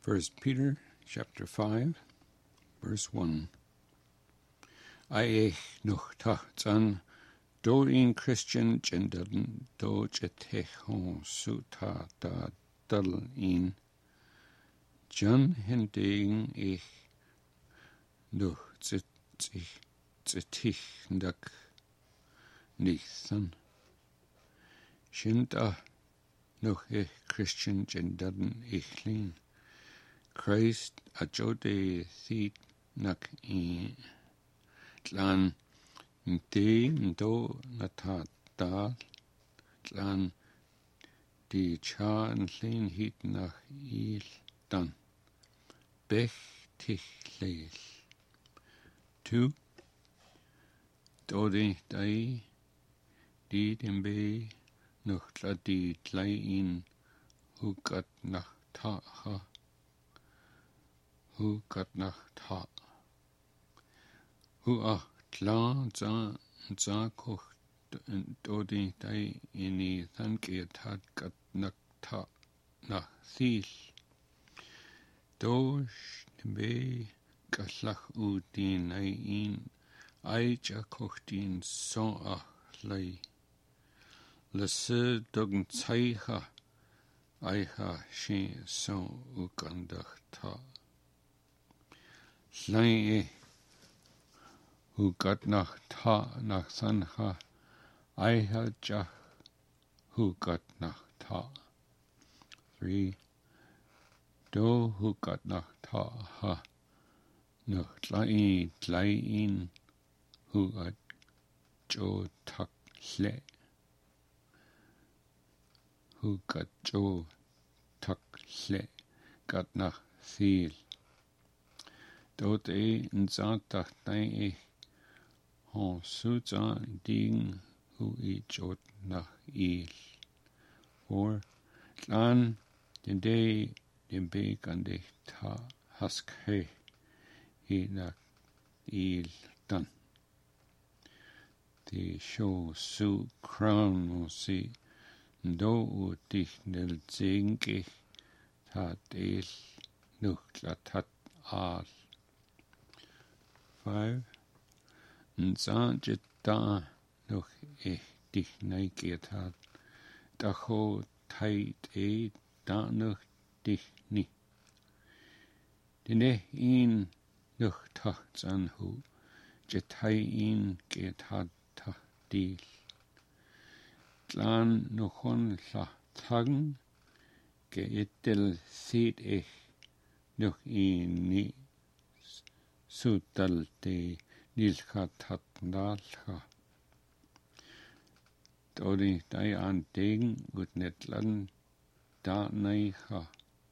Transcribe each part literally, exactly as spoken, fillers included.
First Peter chapter five, verse one. I eich noch tachtan do in Christian gendern do jetechon suta da dal in John hending ich noch zetich zetich ndak nichtsan Shinta noch ich Christian gendern ich lin Christ a jode thit nak in Tlan de do nata da tlan di cha en llun hyd nach il dan bech tich leil tu dodi dai di dem be noch la di tlai in hugat nach ta ha hugat nach ta Hu a tla za za koch dodi dai ini thanke tat gat nak ta nach thil do be gaslach u din ai in ai ja koch din so a lei le se dogn tsai ha ai ha she so u gandach ta lei e Who got nach ta nach sanha, I had jah, who got nach ta. Three, do who got nach ta ha, nach tlai tlai in, who got jo tak le, who got jo tak le, got nach thil. Dot e in zantach dai e. Han suta ding hu I jot nach il. For tlan den day den be kan de ta hask he he nach il dan. De show su crown mo si do u dich nel zinge ta del nuch la tat al. Five. Nza jita noch ich dich neigiert hat, da ho tait e da noch dich ni. Dene in noch tachts an hu, jetai in geht hat tach dil. Tlan noch on la tagen, geetel seht ich noch in ni sutal de Nilcha tatnalcha. Dodi dai an degen ut netlan da neicha.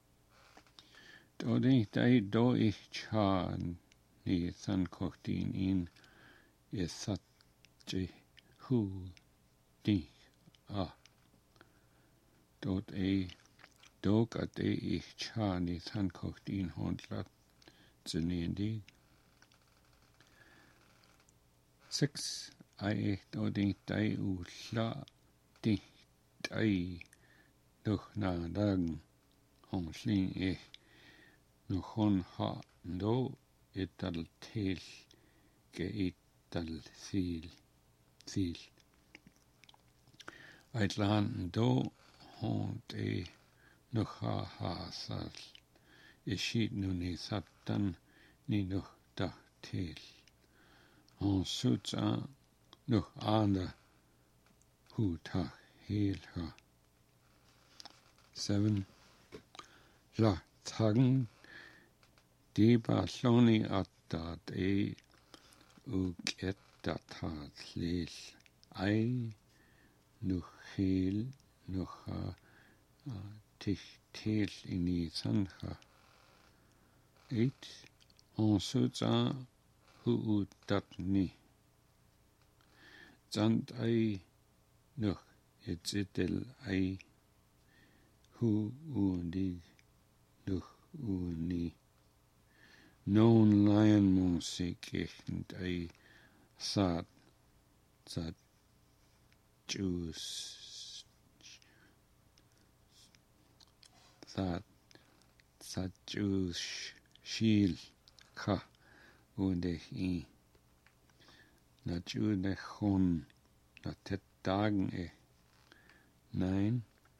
Dodi dai do ich chan ni san kochtin in esatje hu di a. Dod e dog at e ich chan ni san kochtin hondlat zenindi. Six, I echt oding dai u la di dai noch na dag hon sling e noch hon ha do etal tel ge etal sil sil Eitlan do hon de noch ha ha sal e shit nu ni satan ni noch da tel Han suta noch anda hu ta hel ha. Seven. La tagen de ba sloni at e u get dat hat lel. Ei noch hel noch ha tich tel in i sanha. Eight. Han suta hu dat ni. Zand ei noch et zetel ei hu u dig noch u ni. Non lion mon sekechend ei sat zat jus sat Sajus Shil Ka Unde I Na Jude Hon Na Tet Dagen E Nein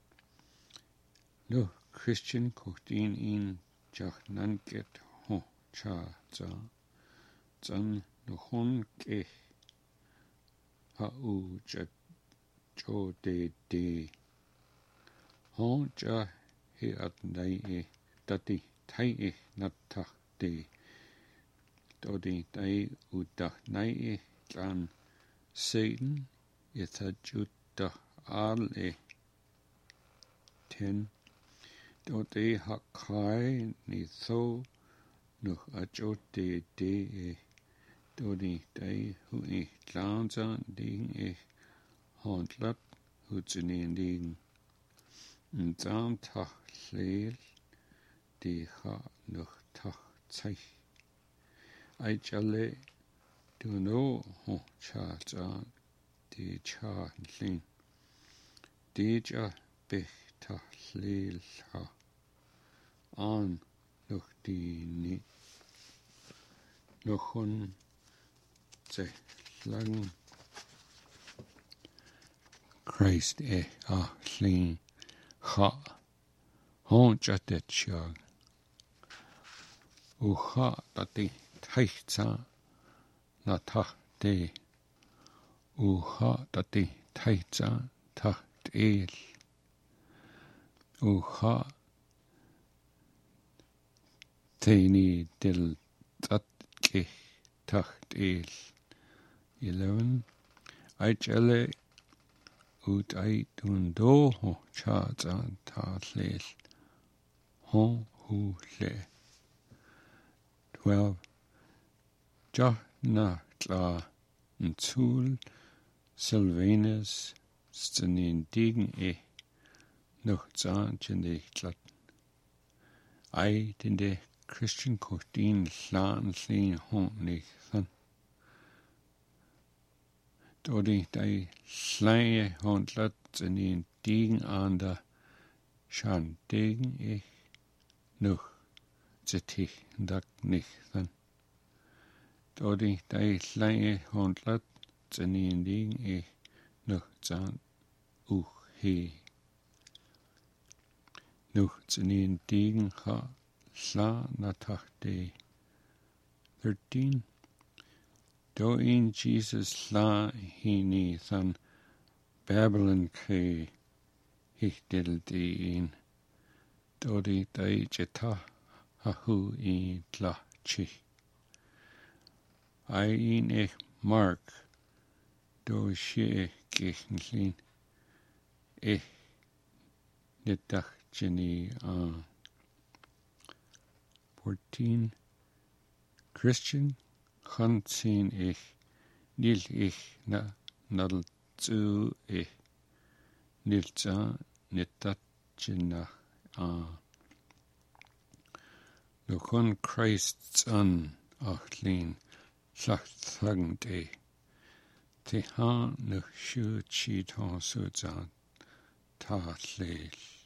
No Christian Kochtin in Jach Nanket Ho Cha Za Zan No Hon Ke Ha U Ja Jo De De Hon Ja He At Nai E Dati Tai E Natta De Dodi Dai Udach Nai E Gan Satan Yetha Jutta Al E Ten Dodi Hakai Ni Tho Nuch Ajo De De E Dodi Dai Hu E Glanza Ding E Handlat Hutsunin Ding Nzan Tach Leel Di Ha Nuch Tach Zeich Ai Jale Do No Ho Cha Za Di Cha Lin Di Ja Bech Tach Leel Ha An Nuch Di Ni Nuchun Ze Lang Christ E A Lin Ha Hon Jatet Shag U Ha Dati Taichtza Na Tach De U Ha Dati Taichtza Tach El U Ha Teini Dil Tat Ke Tach El Eleven Aichele Ut Ai Dun Do Ho Cha Zan Ta Lel Hon Hu Le Twelve Ja Na Tla Ntul Sylvanus Stanin Degen E Noch Zan Jende Tlat Ai Dinde Christian Kochtin Lan Lin Hon Nig Than Dodi Dai Slaye Hon Tlat Zanin Degen Anda Shan Degen E Noch Zetich Dak Nig Than Dodi Dai Slaye Hon Tlat Zanin Degen E Noch Zan Uch He Noch Zanin Degen Ha Sla Natach De Thirteen Do in Jesus La Hini Than Babylon Ke Hichtel De in Dodi Dai Jeta Hahu I Tla Chi I in E Mark Do She Gechenlin E Netach Jenny A Fourteen Christian Khansin Ich Nil Ich Na Nadal Zu Ich Nilza Netat Jenna A Nukon Christ's An Achlin Llachthang De Te Ha Nuch Shu Chi Ta Su Zan Ta Lel